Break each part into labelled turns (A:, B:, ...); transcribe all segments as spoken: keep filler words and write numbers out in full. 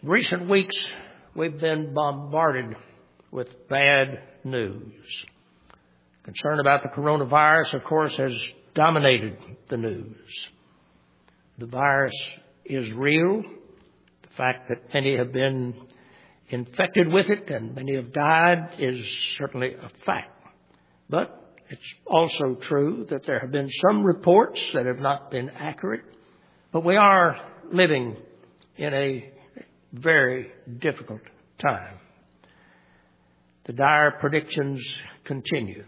A: recent weeks, we've been bombarded with bad news. Concern about the coronavirus, of course, has dominated the news. The virus is real. The fact that many have been infected with it and many have died is certainly a fact. But it's also true that there have been some reports that have not been accurate. But we are living in a very difficult time. The dire predictions continue.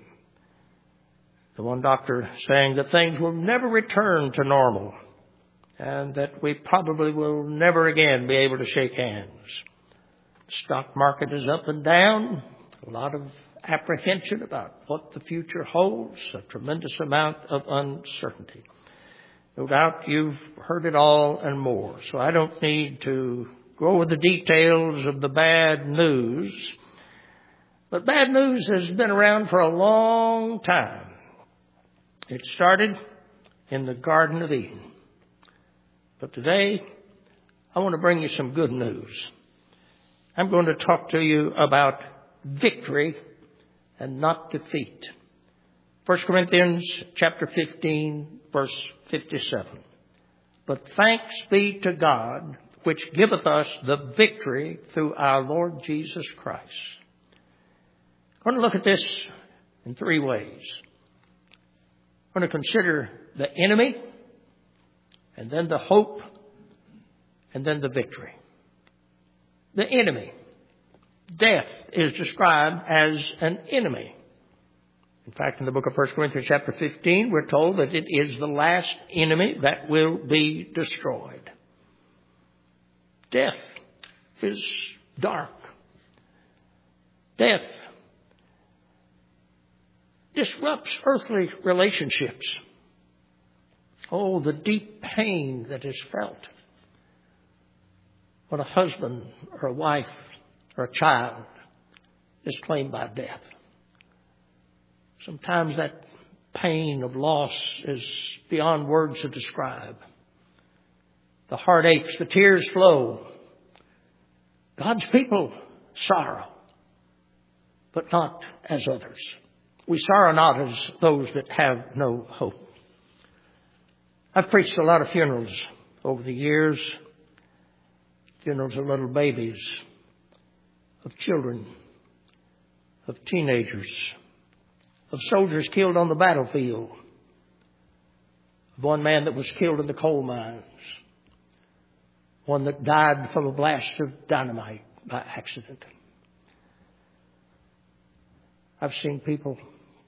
A: The one doctor saying that things will never return to normal and that we probably will never again be able to shake hands. The stock market is up and down. A lot of apprehension about what the future holds. A tremendous amount of uncertainty. No doubt you've heard it all and more. So I don't need to go over the details of the bad news. But bad news has been around for a long time. It started in the Garden of Eden. But today, I want to bring you some good news. I'm going to talk to you about victory and not defeat. First Corinthians chapter fifteen, verse fifty-seven. But thanks be to God, which giveth us the victory through our Lord Jesus Christ. I'm going to look at this in three ways. I'm going to consider the enemy, and then the hope, and then the victory. The enemy. Death is described as an enemy. In fact, in the book of First Corinthians chapter fifteen, we're told that it is the last enemy that will be destroyed. Death is dark. Death disrupts earthly relationships. Oh, the deep pain that is felt when a husband or a wife or a child is claimed by death. Sometimes that pain of loss is beyond words to describe. The heart aches, the tears flow. God's people sorrow, but not as others. We sorrow not as those that have no hope. I've preached a lot of funerals over the years. Funerals of little babies, of children, of teenagers, of soldiers killed on the battlefield, of one man that was killed in the coal mines, one that died from a blast of dynamite by accident. I've seen people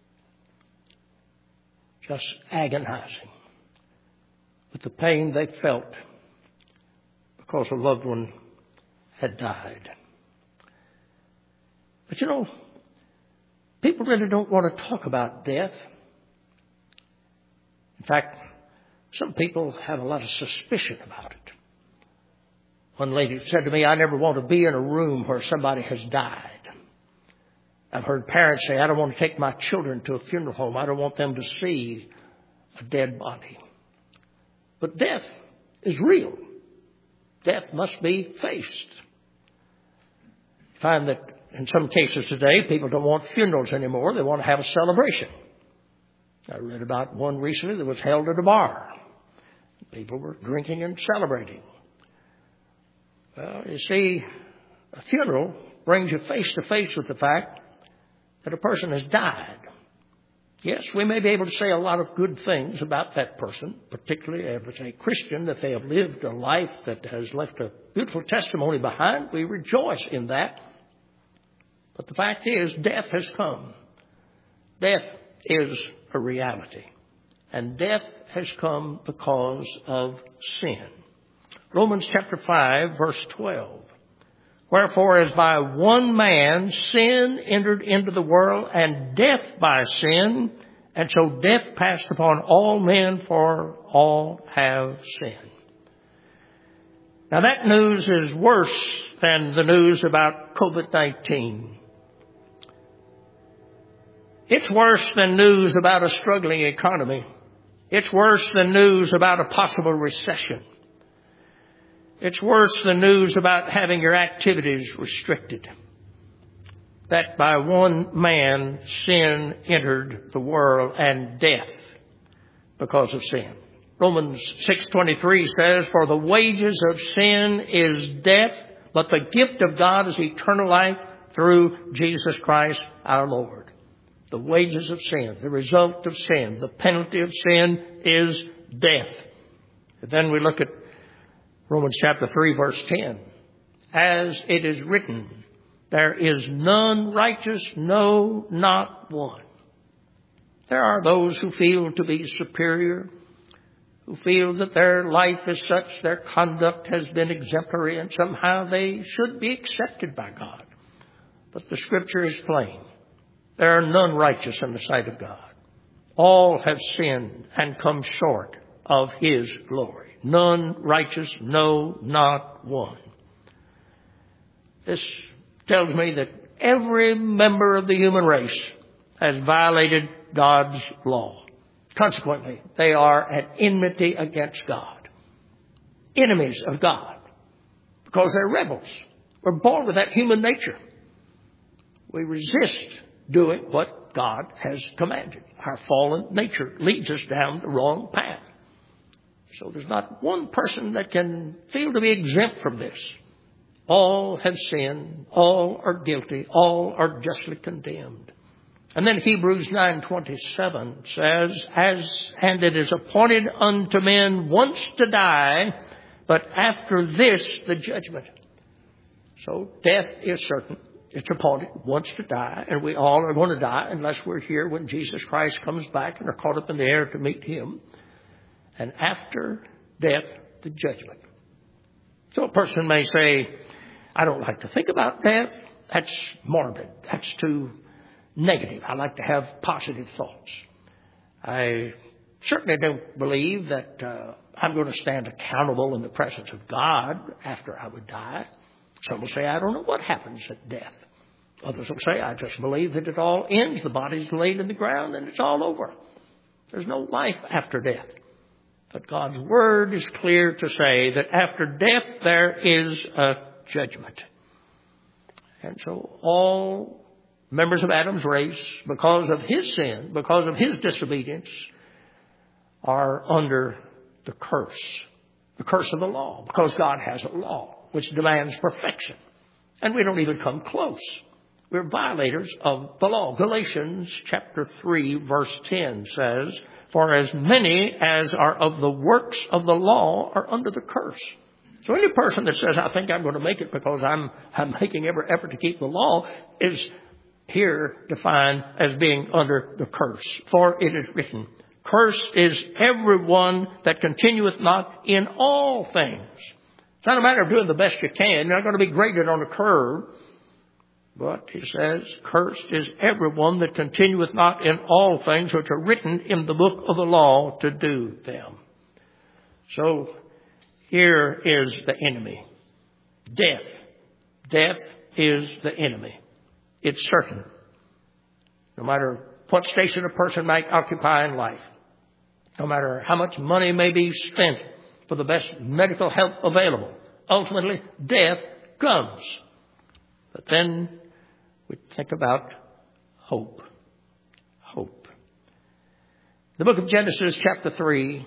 A: just agonizing with the pain they felt because a loved one had died. But you know, people really don't want to talk about death. In fact, some people have a lot of suspicion about it. One lady said to me, I never want to be in a room where somebody has died. I've heard parents say, I don't want to take my children to a funeral home. I don't want them to see a dead body. But death is real. Death must be faced. You find that in some cases today, people don't want funerals anymore. They want to have a celebration. I read about one recently that was held at a bar. People were drinking and celebrating. Well, you see, a funeral brings you face to face with the fact that a person has died. Yes, we may be able to say a lot of good things about that person, particularly if it's a Christian, that they have lived a life that has left a beautiful testimony behind. We rejoice in that. But the fact is, death has come. Death is a reality. And death has come because of sin. Romans chapter five, verse twelve. Wherefore, as by one man sin entered into the world, and death by sin, and so death passed upon all men, for all have sinned. Now that news is worse than the news about covid nineteen. It's worse than news about a struggling economy. It's worse than news about a possible recession. It's worse than news about having your activities restricted. That by one man sin entered the world, and death because of sin. Romans six twenty-three says, "For the wages of sin is death, but the gift of God is eternal life through Jesus Christ our Lord." The wages of sin, the result of sin, the penalty of sin is death. And then we look at Romans chapter three, verse ten. "As it is written, there is none righteous, no, not one." There are those who feel to be superior, who feel that their life is such, their conduct has been exemplary, and somehow they should be accepted by God. But the Scripture is plain. There are none righteous in the sight of God. All have sinned and come short of His glory. None righteous, no, not one. This tells me that every member of the human race has violated God's law. Consequently, they are at enmity against God. Enemies of God. Because they're rebels. We're born with that human nature. We resist doing what God has commanded. Our fallen nature leads us down the wrong path. So there's not one person that can feel to be exempt from this. All have sinned. All are guilty. All are justly condemned. And then Hebrews nine twenty-seven says, As and it is appointed unto men once to die, but after this the judgment. So death is certain. It's appointed once to die, and we all are going to die unless we're here when Jesus Christ comes back and are caught up in the air to meet Him. And after death, the judgment. So a person may say, I don't like to think about death. That's morbid. That's too negative. I like to have positive thoughts. I certainly don't believe that uh, I'm going to stand accountable in the presence of God after I would die. Some will say, I don't know what happens at death. Others will say, I just believe that it all ends. The body's laid in the ground and it's all over. There's no life after death. But God's Word is clear to say that after death there is a judgment. And so all members of Adam's race, because of his sin, because of his disobedience, are under the curse. The curse of the law. Because God has a law which demands perfection. And we don't even come close. We're violators of the law. Galatians chapter three verse ten says, For as many as are of the works of the law are under the curse. So any person that says, I think I'm going to make it because I'm, I'm making every effort to keep the law is here defined as being under the curse. For it is written, Cursed is everyone that continueth not in all things. It's not a matter of doing the best you can. You're not going to be graded on a curve. But he says, Cursed is everyone that continueth not in all things which are written in the book of the law to do them. So here is the enemy. Death. Death is the enemy. It's certain. No matter what station a person might occupy in life. No matter how much money may be spent for the best medical help available. Ultimately, death comes. But then we think about hope. Hope. The book of Genesis chapter three,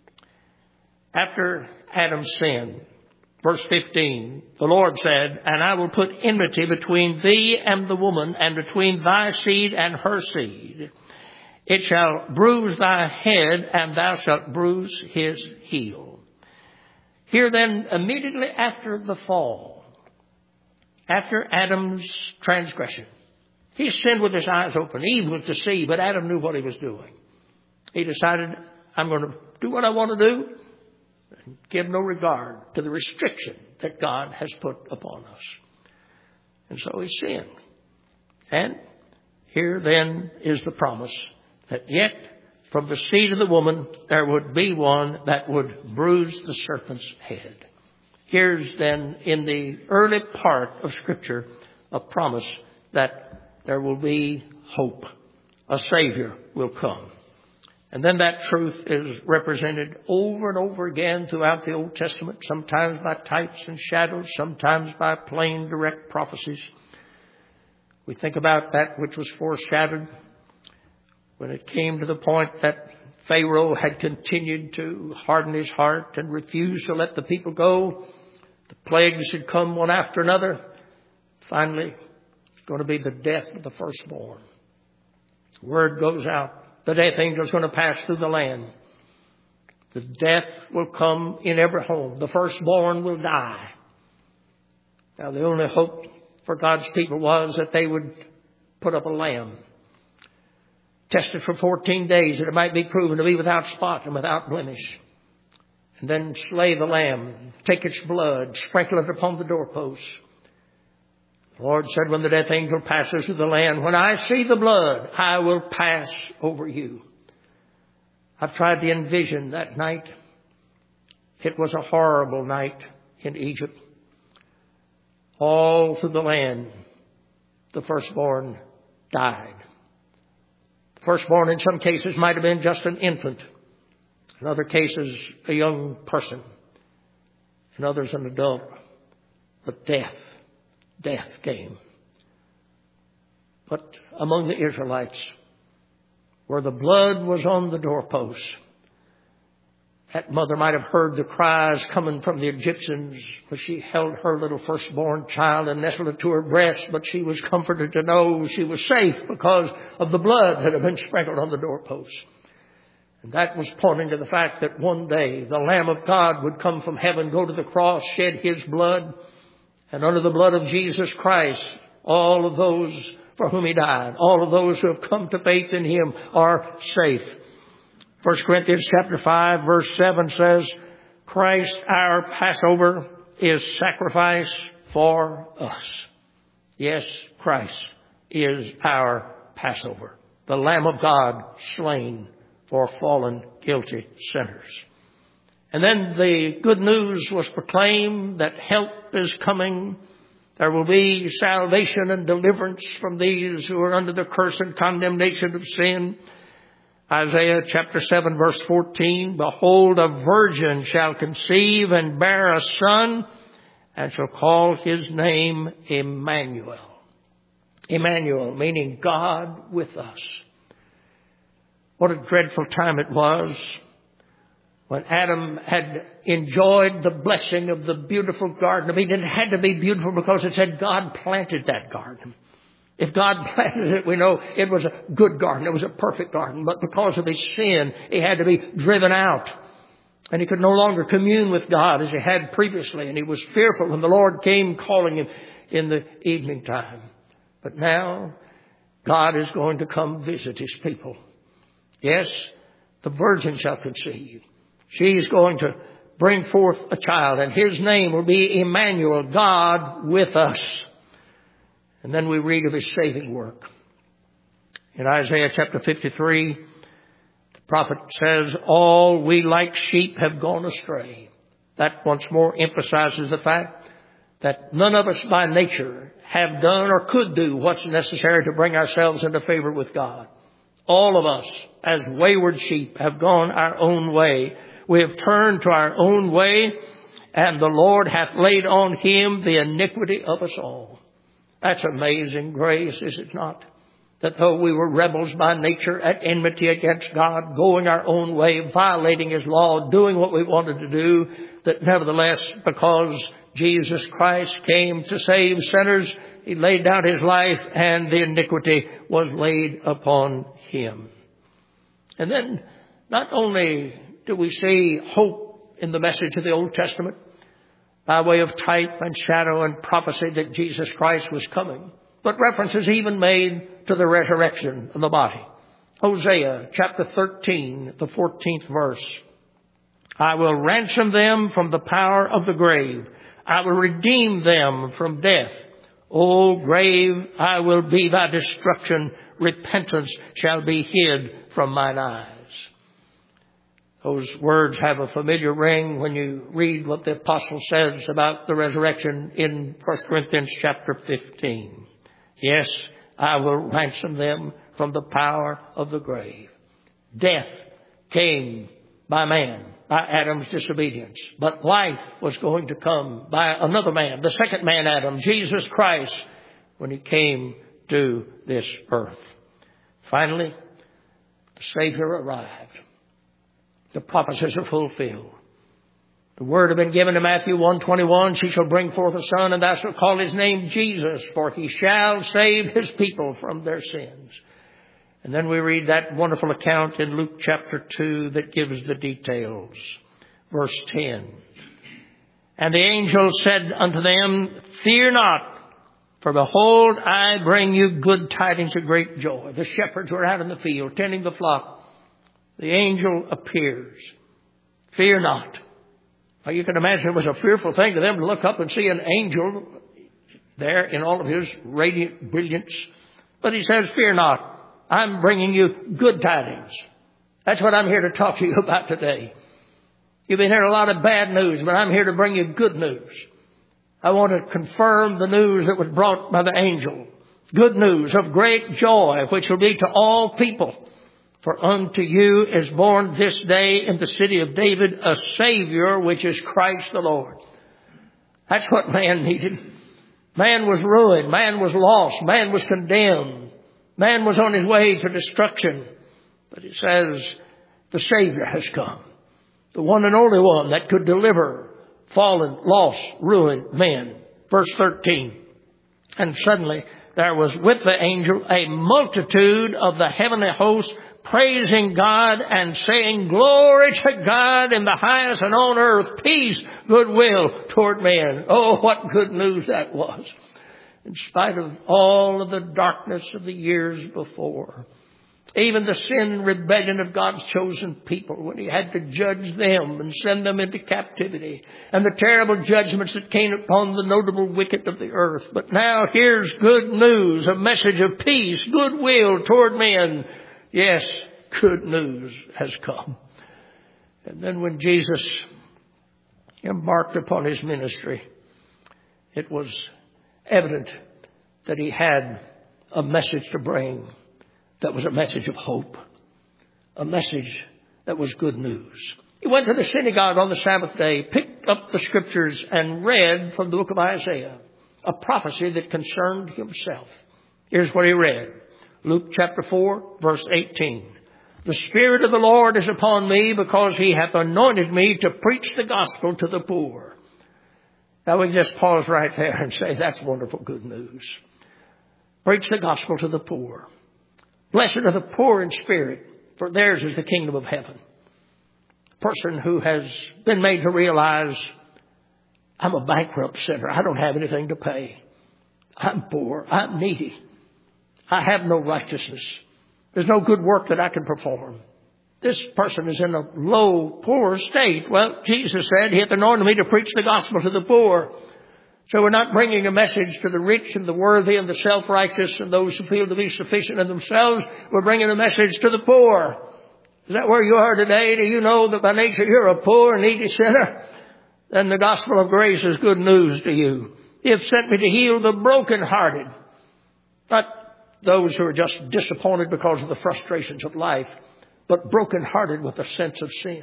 A: after Adam's sin, verse fifteen, the Lord said, And I will put enmity between thee and the woman, and between thy seed and her seed. It shall bruise thy head, and thou shalt bruise his heel. Here then, immediately after the fall, after Adam's transgression, he sinned with his eyes open. Eve was to see, but Adam knew what he was doing. He decided, I'm going to do what I want to do and give no regard to the restriction that God has put upon us. And so he sinned. And here then is the promise that yet from the seed of the woman there would be one that would bruise the serpent's head. Here's then in the early part of Scripture a promise that there will be hope. A Savior will come. And then that truth is represented over and over again throughout the Old Testament, sometimes by types and shadows, sometimes by plain, direct prophecies. We think about that which was foreshadowed when it came to the point that Pharaoh had continued to harden his heart and refuse to let the people go. The plagues had come one after another. Finally, it's going to be the death of the firstborn. Word goes out. The death angel is going to pass through the land. The death will come in every home. The firstborn will die. Now, the only hope for God's people was that they would put up a lamb, test it for fourteen days, that it might be proven to be without spot and without blemish. And then slay the lamb, take its blood, sprinkle it upon the doorposts. The Lord said, when the death angel passes through the land, when I see the blood, I will pass over you. I've tried to envision that night. It was a horrible night in Egypt. All through the land, the firstborn died. The firstborn in some cases might have been just an infant. In other cases, a young person. In others, an adult. But death. Death came. But among the Israelites, where the blood was on the doorpost, that mother might have heard the cries coming from the Egyptians, but she held her little firstborn child and nestled it to her breast, but she was comforted to know she was safe because of the blood that had been sprinkled on the doorpost. And that was pointing to the fact that one day the Lamb of God would come from heaven, go to the cross, shed his blood, and under the blood of Jesus Christ, all of those for whom he died, all of those who have come to faith in him are safe. First Corinthians chapter five verse seven says, Christ our Passover is sacrifice for us. Yes, Christ is our Passover. The Lamb of God slain for fallen, guilty sinners. And then the good news was proclaimed that help is coming. There will be salvation and deliverance from these who are under the curse and condemnation of sin. Isaiah chapter seven verse fourteen, behold, a virgin shall conceive and bear a son, and shall call his name Emmanuel. Emmanuel, meaning God with us. What a dreadful time it was when Adam had enjoyed the blessing of the beautiful Garden of Eden. It had to be beautiful because it said God planted that garden. If God planted it, we know it was a good garden. It was a perfect garden. But because of his sin, it had to be driven out. And he could no longer commune with God as he had previously. And he was fearful when the Lord came calling him in the evening time. But now, God is going to come visit his people. Yes, the virgin shall conceive. She is going to bring forth a child, and his name will be Emmanuel, God with us. And then we read of his saving work. In Isaiah chapter fifty-three, the prophet says, all we like sheep have gone astray. That once more emphasizes the fact that none of us by nature have done or could do what's necessary to bring ourselves into favor with God. All of us, as wayward sheep, have gone our own way. We have turned to our own way, and the Lord hath laid on him the iniquity of us all. That's amazing grace, is it not? That though we were rebels by nature, at enmity against God, going our own way, violating his law, doing what we wanted to do, that nevertheless, because Jesus Christ came to save sinners, he laid down his life, and the iniquity was laid upon him. And then, not only do we see hope in the message of the Old Testament, by way of type and shadow and prophecy that Jesus Christ was coming, but reference is even made to the resurrection of the body. Hosea chapter thirteen, the fourteenth verse. I will ransom them from the power of the grave. I will redeem them from death. O grave, I will be thy destruction. Repentance shall be hid from mine eyes. Those words have a familiar ring when you read what the apostle says about the resurrection in First Corinthians chapter fifteen. Yes, I will ransom them from the power of the grave. Death came by man, by Adam's disobedience. But life was going to come by another man, the second man Adam, Jesus Christ, when he came to this earth. Finally, the Savior arrived. The prophecies are fulfilled. The word had been given to Matthew one twenty-one, she shall bring forth a son, and thou shalt call his name Jesus, for he shall save his people from their sins. And then we read that wonderful account in Luke chapter two that gives the details. Verse ten. And the angel said unto them, fear not, for behold, I bring you good tidings of great joy. The shepherds were out in the field, tending the flock. The angel appears. Fear not. Now you can imagine it was a fearful thing to them to look up and see an angel there in all of his radiant brilliance. But he says, fear not. I'm bringing you good tidings. That's what I'm here to talk to you about today. You've been hearing a lot of bad news, but I'm here to bring you good news. I want to confirm the news that was brought by the angel. Good news of great joy, which will be to all people. For unto you is born this day in the city of David a Savior, which is Christ the Lord. That's what man needed. Man was ruined. Man was lost. Man was condemned. Man was on his way to destruction. But it says the Savior has come. The one and only one that could deliver fallen, lost, ruined men. Verse thirteen. And suddenly there was with the angel a multitude of the heavenly host, praising God and saying, glory to God in the highest, and on earth peace, goodwill toward men. Oh, what good news that was. In spite of all of the darkness of the years before, even the sin and rebellion of God's chosen people, when he had to judge them and send them into captivity, and the terrible judgments that came upon the notable wicked of the earth. But now here's good news, a message of peace, goodwill toward men. Yes, good news has come. And then when Jesus embarked upon his ministry, it was evident that he had a message to bring that was a message of hope, a message that was good news. He went to the synagogue on the Sabbath day, picked up the scriptures, and read from the book of Isaiah, a prophecy that concerned himself. Here's what he read. Luke chapter four, verse eighteen. The Spirit of the Lord is upon me, because he hath anointed me to preach the gospel to the poor. Now we can just pause right there and say that's wonderful good news. Preach the gospel to the poor. Blessed are the poor in spirit, for theirs is the kingdom of heaven. A person who has been made to realize, I'm a bankrupt sinner. I don't have anything to pay. I'm poor. I'm needy. I have no righteousness. There's no good work that I can perform. This person is in a low, poor state. Well, Jesus said he hath anointed me to preach the gospel to the poor. So we're not bringing a message to the rich and the worthy and the self-righteous and those who feel to be sufficient in themselves. We're bringing a message to the poor. Is that where you are today? Do you know that by nature you're a poor, needy sinner? Then the gospel of grace is good news to you. He hath sent me to heal the brokenhearted. Not those who are just disappointed because of the frustrations of life, but brokenhearted with a sense of sin.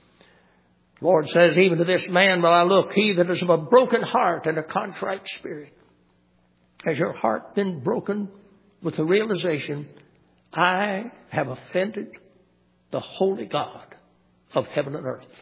A: The Lord says, even to this man will I look, he that is of a broken heart and a contrite spirit. Has your heart been broken with the realization, I have offended the holy God of heaven and earth?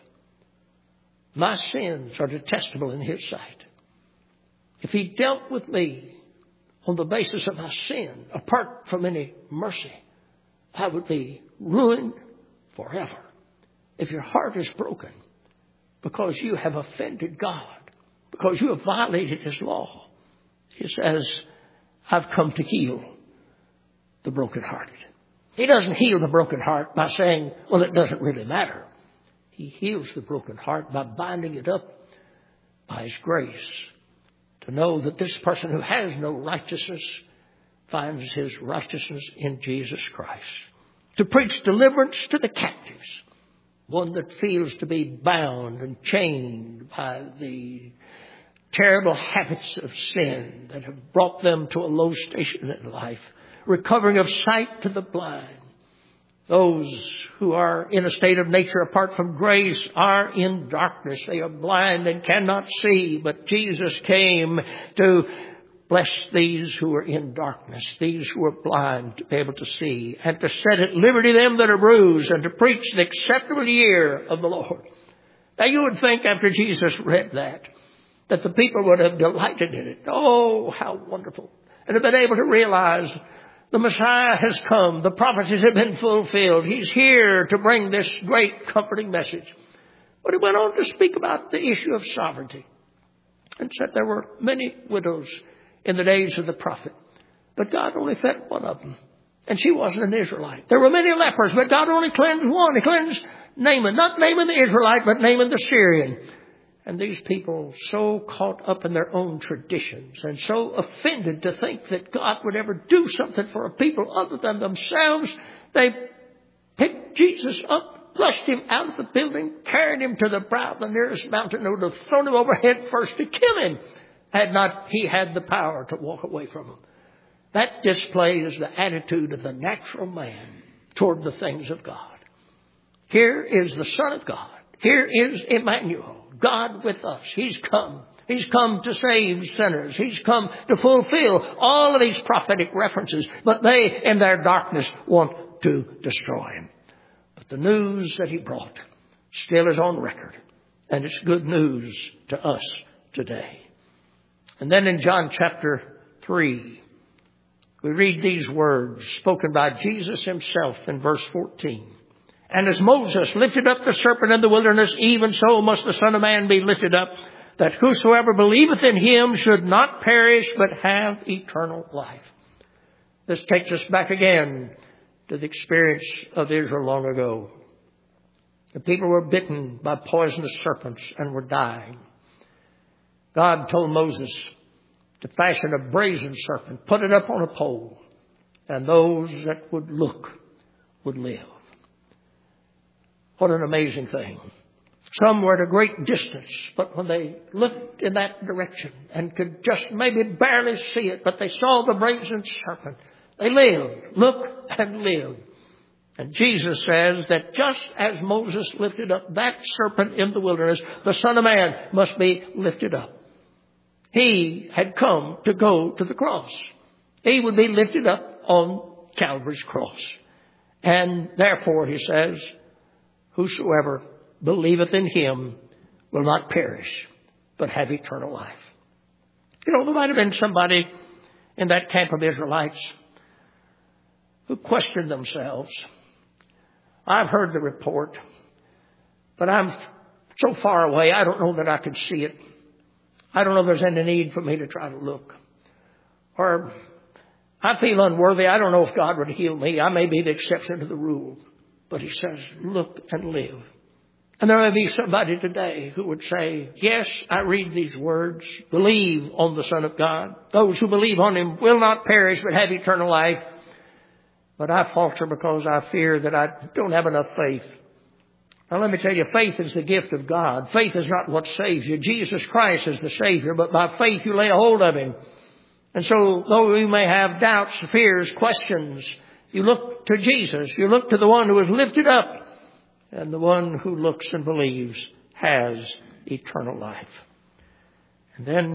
A: My sins are detestable in his sight. If he dealt with me on the basis of my sin, apart from any mercy, I would be ruined forever. If your heart is broken because you have offended God, because you have violated his law, he says, I've come to heal the brokenhearted. He doesn't heal the broken heart by saying, well, it doesn't really matter. He heals the broken heart by binding it up by his grace, to know that this person who has no righteousness finds his righteousness in Jesus Christ. To preach deliverance to the captives, one that feels to be bound and chained by the terrible habits of sin that have brought them to a low station in life. Recovering of sight to the blind. Those who are in a state of nature apart from grace are in darkness. They are blind and cannot see. But Jesus came to bless these who are in darkness, these who are blind, to be able to see, and to set at liberty them that are bruised, and to preach the acceptable year of the Lord. Now you would think after Jesus read that, that the people would have delighted in it. Oh, how wonderful. And have been able to realize the Messiah has come. The prophecies have been fulfilled. He's here to bring this great comforting message. But he went on to speak about the issue of sovereignty and said there were many widows in the days of the prophet, but God only fed one of them, and she wasn't an Israelite. There were many lepers, but God only cleansed one. He cleansed Naaman, not Naaman the Israelite, but Naaman the Syrian. And these people, so caught up in their own traditions and so offended to think that God would ever do something for a people other than themselves, they picked Jesus up, flushed him out of the building, carried him to the brow of the nearest mountain, and would have thrown him overhead first to kill him, had not he had the power to walk away from him. That displays the attitude of the natural man toward the things of God. Here is the Son of God. Here is Emmanuel, God with us. He's come. He's come to save sinners. He's come to fulfill all of these prophetic references. But they, in their darkness, want to destroy him. But the news that he brought still is on record. And it's good news to us today. And then in John chapter three, we read these words spoken by Jesus himself in verse fourteen. And as Moses lifted up the serpent in the wilderness, even so must the Son of Man be lifted up, that whosoever believeth in him should not perish, but have eternal life. This takes us back again to the experience of Israel long ago. The people were bitten by poisonous serpents and were dying. God told Moses to fashion a brazen serpent, put it up on a pole, and those that would look would live. What an amazing thing. Some were at a great distance, but when they looked in that direction and could just maybe barely see it, but they saw the brazen serpent, they lived. Look and live. And Jesus says that just as Moses lifted up that serpent in the wilderness, the Son of Man must be lifted up. He had come to go to the cross. He would be lifted up on Calvary's cross. And therefore, he says, whosoever believeth in him will not perish, but have eternal life. You know, there might have been somebody in that camp of Israelites who questioned themselves. I've heard the report, but I'm so far away, I don't know that I could see it. I don't know if there's any need for me to try to look. Or I feel unworthy. I don't know if God would heal me. I may be the exception to the rule. But he says, look and live. And there may be somebody today who would say, yes, I read these words, believe on the Son of God. Those who believe on him will not perish, but have eternal life. But I falter because I fear that I don't have enough faith. Now let me tell you, faith is the gift of God. Faith is not what saves you. Jesus Christ is the Savior, but by faith you lay a hold of him. And so though you may have doubts, fears, questions, you look to Jesus. You look to the one who is lifted up. And the one who looks and believes has eternal life. And then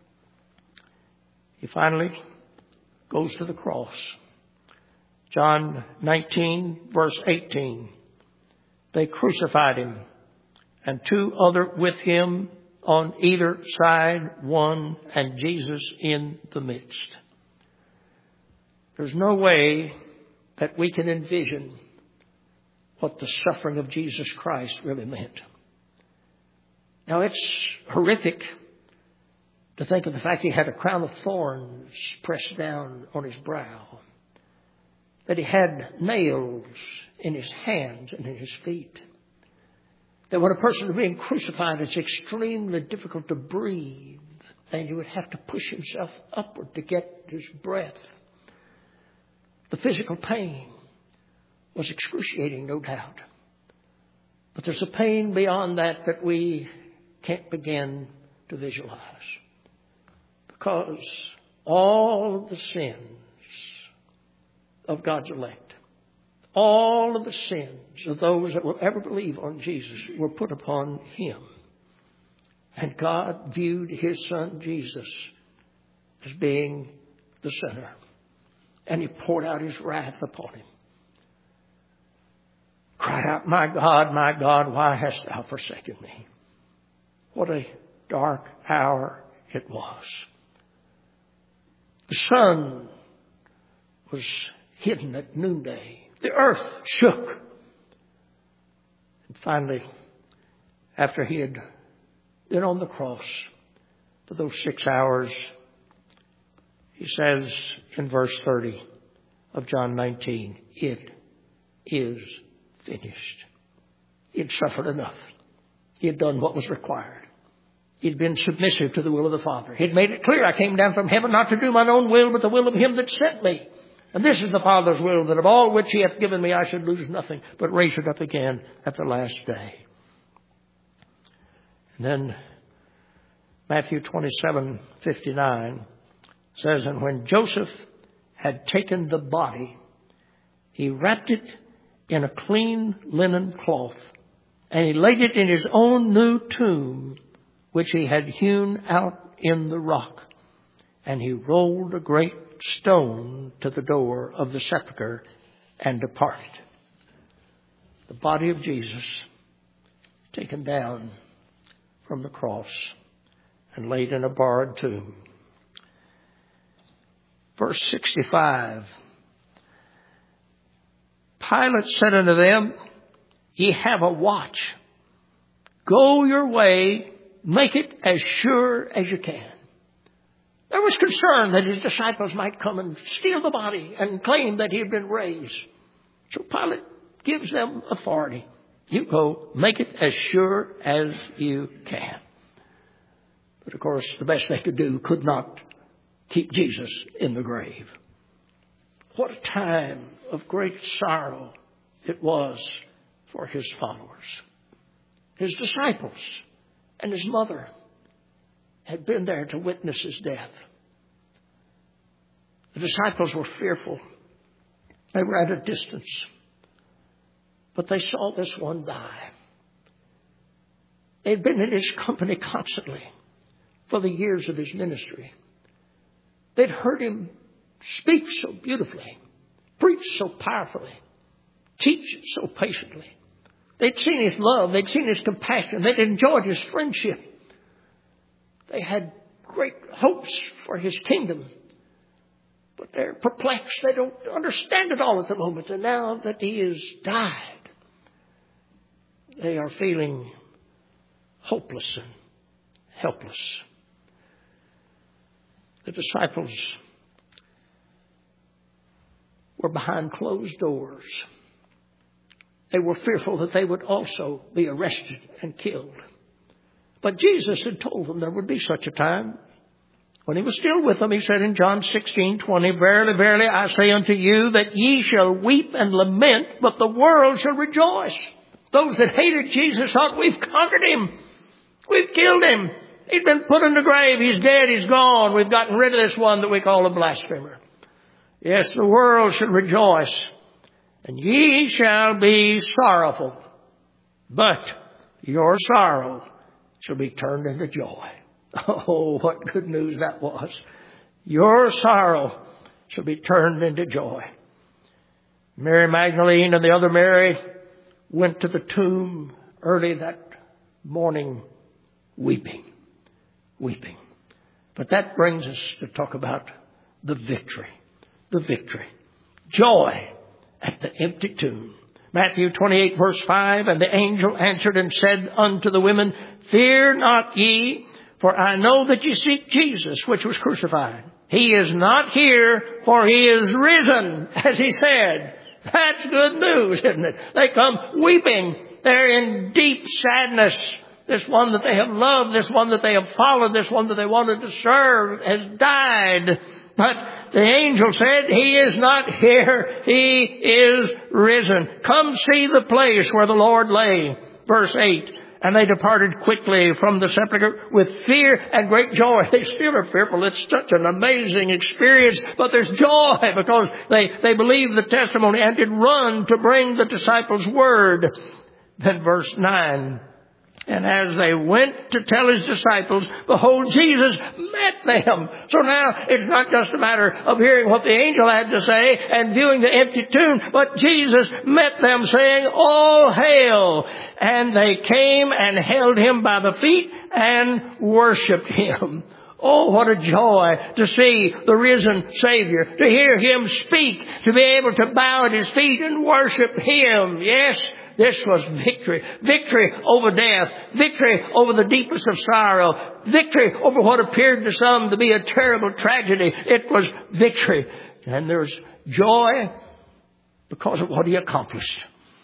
A: he finally goes to the cross. John nineteen, verse eighteen. They crucified him, and two other with him on either side, one and Jesus in the midst. There's no way that we can envision what the suffering of Jesus Christ really meant. Now, it's horrific to think of the fact he had a crown of thorns pressed down on his brow, that he had nails in his hands and in his feet, that when a person is being crucified, it's extremely difficult to breathe, and he would have to push himself upward to get his breath. The physical pain was excruciating, no doubt. But there's a pain beyond that that we can't begin to visualize. Because all of the sins of God's elect, All of the sins of those that will ever believe on Jesus were put upon him. And God viewed his son Jesus as being the sinner. And he poured out his wrath upon him. Cried out, my God, my God, why hast thou forsaken me? What a dark hour it was. The sun was hidden at noonday. The earth shook. And finally, after he had been on the cross for those six hours, he says in verse thirty of John nineteen, it is finished. He had suffered enough. He had done what was required. He had been submissive to the will of the Father. He had made it clear, I came down from heaven not to do mine own will, but the will of him that sent me. And this is the Father's will, that of all which he hath given me I should lose nothing, but raise it up again at the last day. And then Matthew twenty-seven fifty-nine says, and when Joseph had taken the body, he wrapped it in a clean linen cloth, and he laid it in his own new tomb, which he had hewn out in the rock. And he rolled a great stone to the door of the sepulchre and departed. The body of Jesus taken down from the cross and laid in a borrowed tomb. Verse sixty-five. Pilate said unto them, ye have a watch. Go your way, make it as sure as you can. There was concern that his disciples might come and steal the body and claim that he had been raised. So Pilate gives them authority. You go, make it as sure as you can. But of course, the best they could do could not keep Jesus in the grave. What a time of great sorrow it was for his followers. His disciples and his mother had been there to witness his death. The disciples were fearful. They were at a distance. But they saw this one die. They'd been in his company constantly for the years of his ministry. They'd heard him speak so beautifully, preach so powerfully, teach so patiently. They'd seen his love. They'd seen his compassion. They'd enjoyed his friendship. They had great hopes for his kingdom. But they're perplexed. They don't understand it all at the moment. And now that he has died, they are feeling hopeless and helpless. The disciples were behind closed doors. They were fearful that they would also be arrested and killed. But Jesus had told them there would be such a time. When he was still with them, he said in John sixteen twenty, verily, verily, I say unto you that ye shall weep and lament, but the world shall rejoice. Those that hated Jesus thought, we've conquered him. We've killed him. He's been put in the grave. He's dead. He's gone. We've gotten rid of this one that we call a blasphemer. Yes, the world shall rejoice, and ye shall be sorrowful, but your sorrow shall be turned into joy. Oh, what good news that was. Your sorrow shall be turned into joy. Mary Magdalene and the other Mary went to the tomb early that morning weeping, weeping. But that brings us to talk about the victory, the victory. Joy at the empty tomb. Matthew twenty-eight verse five, and the angel answered and said unto the women, fear not ye, for I know that ye seek Jesus, which was crucified. He is not here, for he is risen, as he said. That's good news, isn't it? They come weeping. They're in deep sadness. This one that they have loved, this one that they have followed, this one that they wanted to serve has died. But the angel said, he is not here. He is risen. Come see the place where the Lord lay. Verse eight. And they departed quickly from the sepulchre with fear and great joy. They still are fearful. It's such an amazing experience, but there's joy because they, they believed the testimony and did run to bring the disciples word. Then verse nine. And as they went to tell his disciples, behold, Jesus met them. So now it's not just a matter of hearing what the angel had to say and viewing the empty tomb, but Jesus met them saying, all hail. And they came and held him by the feet and worshiped him. Oh, what a joy to see the risen Savior, to hear him speak, to be able to bow at his feet and worship him. Yes, this was victory. Victory over death. Victory over the deepest of sorrow. Victory over what appeared to some to be a terrible tragedy. It was victory. And there's joy because of what he accomplished.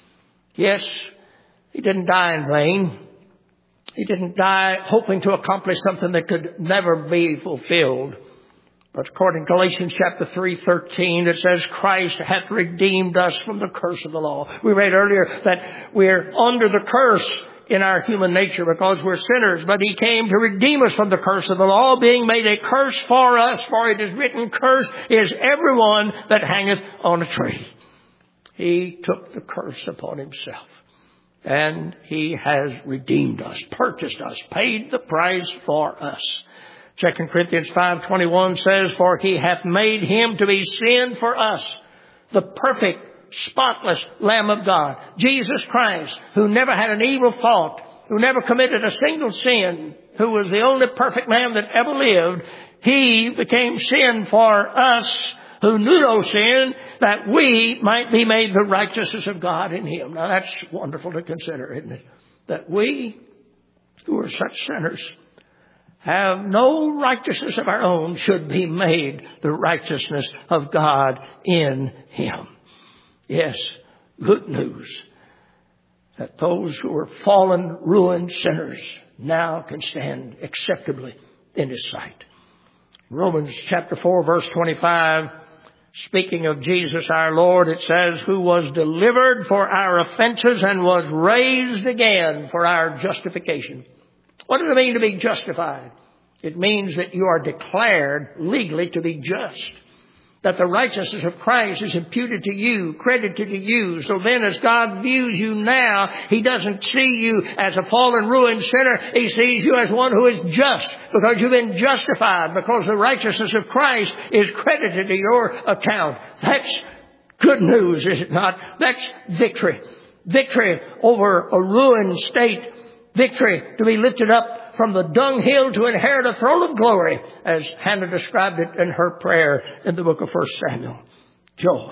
A: Yes, he didn't die in vain. He didn't die hoping to accomplish something that could never be fulfilled. But according to Galatians chapter three thirteen, it says, Christ hath redeemed us from the curse of the law. We read earlier that we're under the curse in our human nature because we're sinners. But he came to redeem us from the curse of the law, being made a curse for us. For it is written, cursed is everyone that hangeth on a tree. He took the curse upon himself. And he has redeemed us, purchased us, paid the price for us. Second Corinthians five twenty-one says, for he hath made him to be sin for us, the perfect, spotless Lamb of God, Jesus Christ, who never had an evil thought, who never committed a single sin, who was the only perfect man that ever lived. He became sin for us who knew no sin, that we might be made the righteousness of God in him. Now that's wonderful to consider, isn't it? That we, who are such sinners, have no righteousness of our own, should be made the righteousness of God in him. Yes, good news that those who are fallen, ruined sinners now can stand acceptably in his sight. Romans chapter four verse twenty-five, speaking of Jesus our Lord, it says, who was delivered for our offenses and was raised again for our justification. What does it mean to be justified? It means that you are declared legally to be just. That the righteousness of Christ is imputed to you, credited to you. So then as God views you now, he doesn't see you as a fallen, ruined sinner. He sees you as one who is just because you've been justified, because the righteousness of Christ is credited to your account. That's good news, is it not? That's victory. Victory over a ruined state. Victory to be lifted up from the dunghill to inherit a throne of glory, as Hannah described it in her prayer in the book of First Samuel. Joy.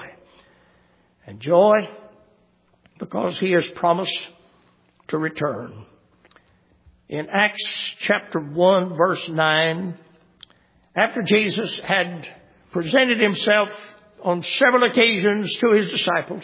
A: And joy because he has promised to return. In Acts chapter one verse nine, after Jesus had presented himself on several occasions to his disciples,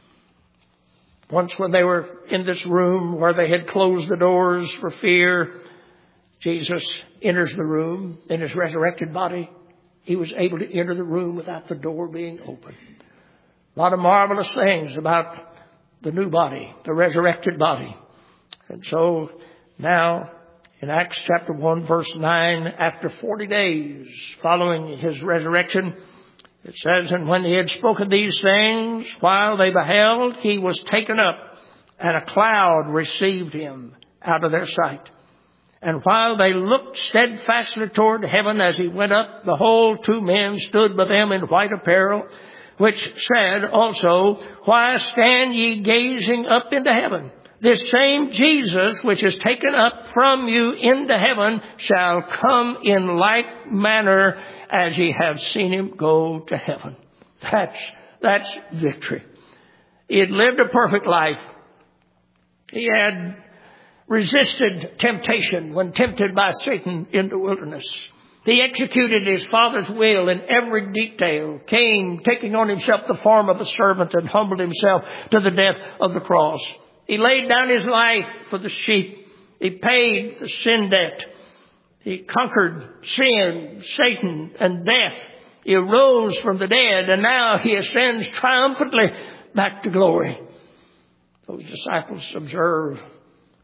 A: once when they were in this room where they had closed the doors for fear, Jesus enters the room in his resurrected body. He was able to enter the room without the door being open. A lot of marvelous things about the new body, the resurrected body. And so now in Acts chapter one verse nine, after forty days following his resurrection, it says, and when he had spoken these things, while they beheld, he was taken up, and a cloud received him out of their sight. And while they looked steadfastly toward heaven as he went up, behold, two men stood by them in white apparel, which said also, why stand ye gazing up into heaven? This same Jesus, which is taken up from you into heaven, shall come in like manner as ye have seen him go to heaven. That's, that's victory. He had lived a perfect life. He had resisted temptation when tempted by Satan in the wilderness. He executed his Father's will in every detail, came taking on himself the form of a servant and humbled himself to the death of the cross. He laid down his life for the sheep. He paid the sin debt. He conquered sin, Satan, and death. He arose from the dead, and now he ascends triumphantly back to glory. Those disciples observe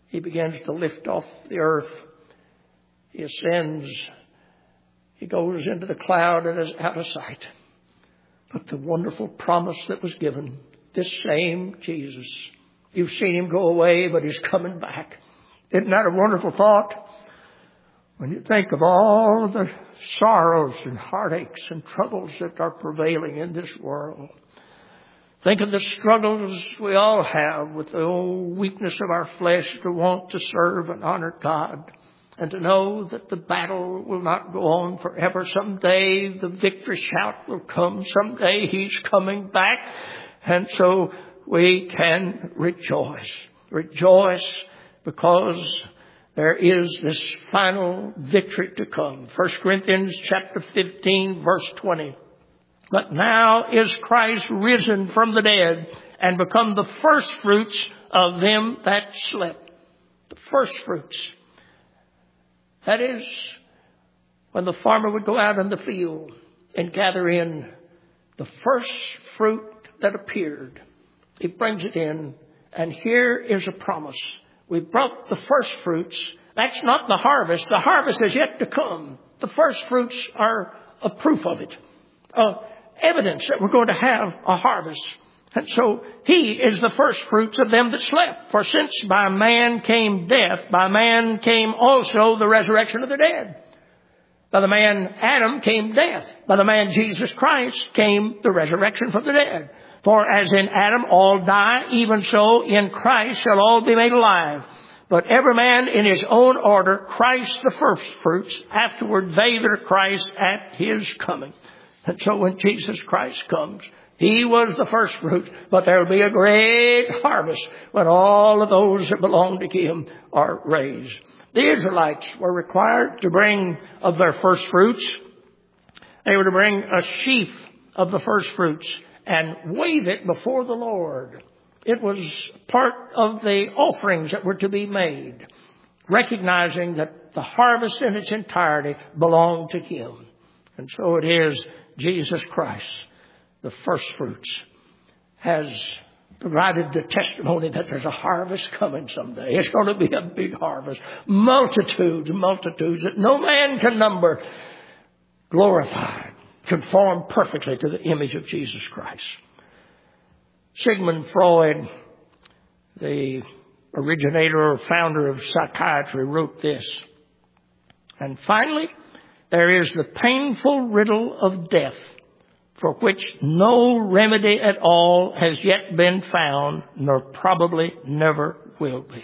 A: He begins to lift off the earth. He ascends. He goes into the cloud and is out of sight. But the wonderful promise that was given, this same Jesus, you've seen him go away, but he's coming back. Isn't that a wonderful thought? When you think of all of the sorrows and heartaches and troubles that are prevailing in this world. Think of the struggles we all have with the old weakness of our flesh to want to serve and honor God. And to know that the battle will not go on forever. Someday the victory shout will come. Someday he's coming back. And so we can rejoice. Rejoice because there is this final victory to come. First Corinthians chapter fifteen, verse twenty. But now is Christ risen from the dead and become the first fruits of them that slept. The first fruits. That is, when the farmer would go out in the field and gather in the first fruit that appeared. He brings it in, and here is a promise. We brought the first fruits. That's not the harvest. The harvest is yet to come. The first fruits are a proof of it. Uh, evidence that we're going to have a harvest. And so he is the first fruits of them that slept. For since by man came death, by man came also the resurrection of the dead. By the man Adam came death. By the man Jesus Christ came the resurrection from the dead. For as in Adam all die, even so in Christ shall all be made alive. But every man in his own order, Christ the first fruits, afterward they that are Christ at his coming. And so when Jesus Christ comes, he was the first fruit, but there will be a great harvest when all of those that belong to him are raised. The Israelites were required to bring of their first fruits. They were to bring a sheaf of the first fruits and wave it before the Lord. It was part of the offerings that were to be made, recognizing that the harvest in its entirety belonged to him. And so it is Jesus Christ, the first fruits, has provided the testimony that there's a harvest coming someday. It's going to be a big harvest. Multitudes, multitudes that no man can number, glorified, conformed perfectly to the image of Jesus Christ. Sigmund Freud, the originator or founder of psychiatry, wrote this. And finally, there is the painful riddle of death, for which no remedy at all has yet been found, nor probably never will be.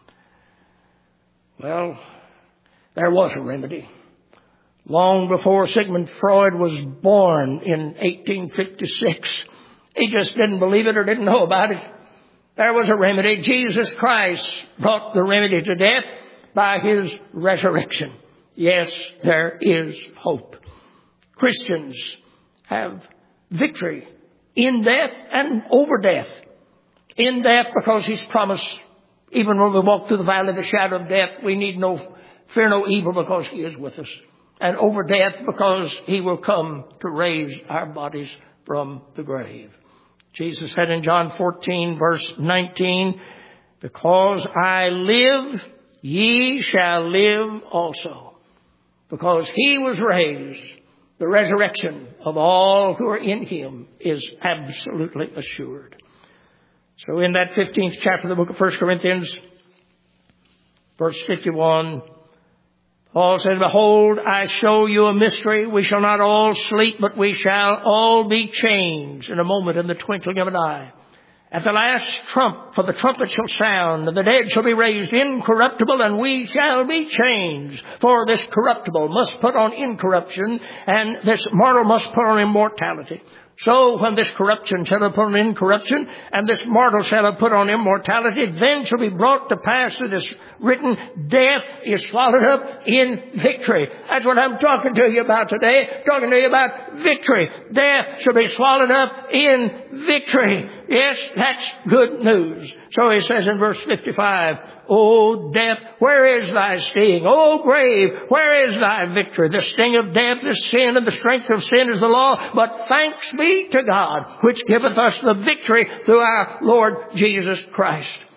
A: Well, there was a remedy. Long before Sigmund Freud was born in eighteen fifty-six, he just didn't believe it or didn't know about it. There was a remedy. Jesus Christ brought the remedy to death by his resurrection. Yes, there is hope. Christians have victory in death and over death. In death because he's promised, even when we walk through the valley of the shadow of death, we need no fear no evil because he is with us. And over death because he will come to raise our bodies from the grave. Jesus said in John fourteen verse nineteen, because I live, ye shall live also. Because he was raised, the resurrection of all who are in him is absolutely assured. So in that fifteenth chapter of the book of First Corinthians, verse fifty-one, Paul said, behold, I show you a mystery. We shall not all sleep, but we shall all be changed in a moment, in the twinkling of an eye. At the last trump, for the trumpet shall sound, and the dead shall be raised incorruptible, and we shall be changed. For this corruptible must put on incorruption, and this mortal must put on immortality. So when this corruption shall have put on incorruption, and this mortal shall have put on immortality, then shall be brought to pass that is written, death is swallowed up in victory. That's what I'm talking to you about today. Talking to you about victory. Death shall be swallowed up in victory. Yes, that's good news. So he says in verse fifty-five, O death, where is thy sting? O grave, where is thy victory? The sting of death is sin, and the strength of sin is the law. But thanks be to God, which giveth us the victory through our Lord Jesus Christ.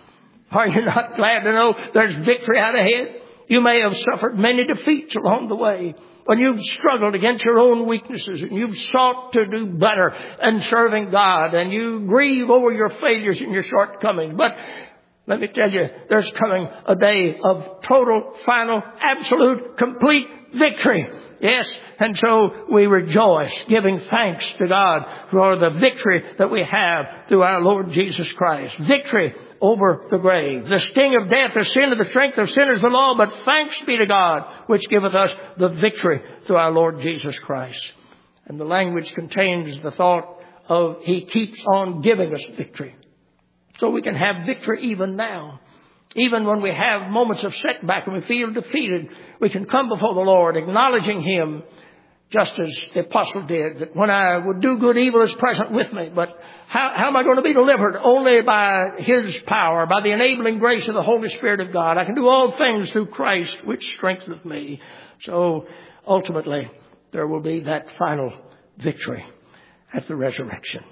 A: Are you not glad to know there's victory out ahead? You may have suffered many defeats along the way when you've struggled against your own weaknesses and you've sought to do better in serving God and you grieve over your failures and your shortcomings. But let me tell you, there's coming a day of total, final, absolute, complete victory. Yes, and so we rejoice, giving thanks to God for the victory that we have through our Lord Jesus Christ. Victory over the grave. The sting of death is sin, and the strength of sin is the law, but thanks be to God, which giveth us the victory through our Lord Jesus Christ. And the language contains the thought of He keeps on giving us victory. So we can have victory even now. Even when we have moments of setback and we feel defeated, we can come before the Lord acknowledging Him just as the apostle did, that when I would do good, evil is present with me. But how, how am I going to be delivered? Only by His power, by the enabling grace of the Holy Spirit of God. I can do all things through Christ, which strengtheneth me. So ultimately, there will be that final victory at the resurrection.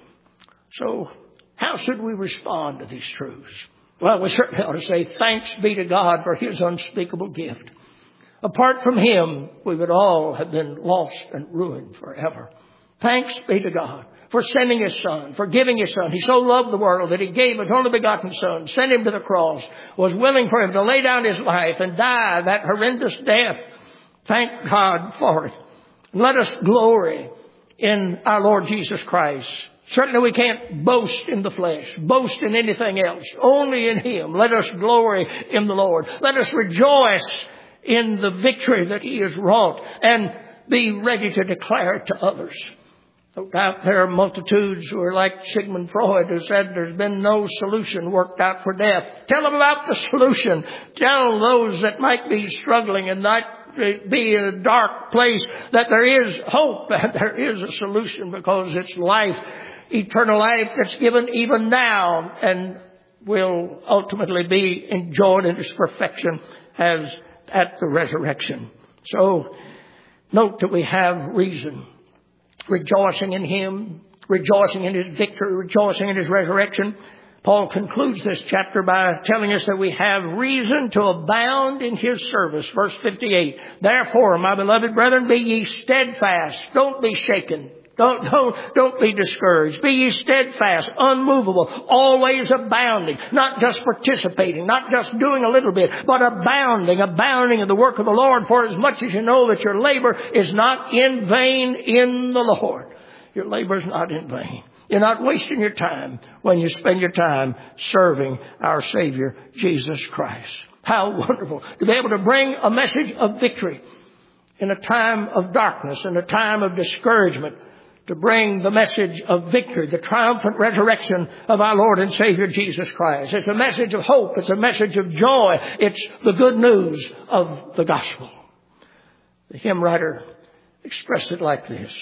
A: So how should we respond to these truths? Well, we certainly ought to say thanks be to God for His unspeakable gift. Apart from Him, we would all have been lost and ruined forever. Thanks be to God for sending His Son, for giving His Son. He so loved the world that He gave His only begotten Son, sent Him to the cross, was willing for Him to lay down His life and die that horrendous death. Thank God for it. Let us glory in our Lord Jesus Christ. Certainly we can't boast in the flesh, boast in anything else, only in Him. Let us glory in the Lord. Let us rejoice in the victory that He has wrought and be ready to declare it to others. No doubt there are multitudes who are like Sigmund Freud, who said there's been no solution worked out for death. Tell them about the solution. Tell those that might be struggling and not be in a dark place that there is hope, that there is a solution, because it's life, eternal life that's given even now and will ultimately be enjoyed in its perfection as at the resurrection. So note that we have reason, rejoicing in Him, rejoicing in His victory, rejoicing in His resurrection. Paul concludes this chapter by telling us that we have reason to abound in His service. Verse fifty-eight, therefore, my beloved brethren, be ye steadfast. Don't be shaken. Don't, don't, don't be discouraged. Be ye steadfast, unmovable, always abounding, not just participating, not just doing a little bit, but abounding, abounding in the work of the Lord, for as much as you know that your labor is not in vain in the Lord. Your labor is not in vain. You're not wasting your time when you spend your time serving our Savior, Jesus Christ. How wonderful to be able to bring a message of victory in a time of darkness, in a time of discouragement, to bring the message of victory, the triumphant resurrection of our Lord and Savior Jesus Christ. It's a message of hope. It's a message of joy. It's the good news of the gospel. The hymn writer expressed it like this.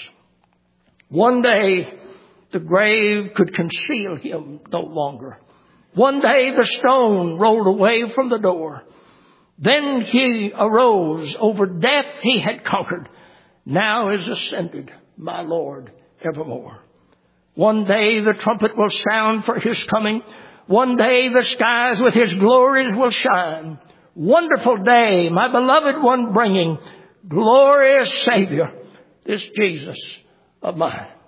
A: One day the grave could conceal him no longer. One day the stone rolled away from the door. Then He arose. Over death He had conquered. Now is ascended, my Lord, evermore. One day the trumpet will sound for His coming. One day the skies with His glories will shine. Wonderful day, my beloved one bringing, glorious Savior, this Jesus of mine.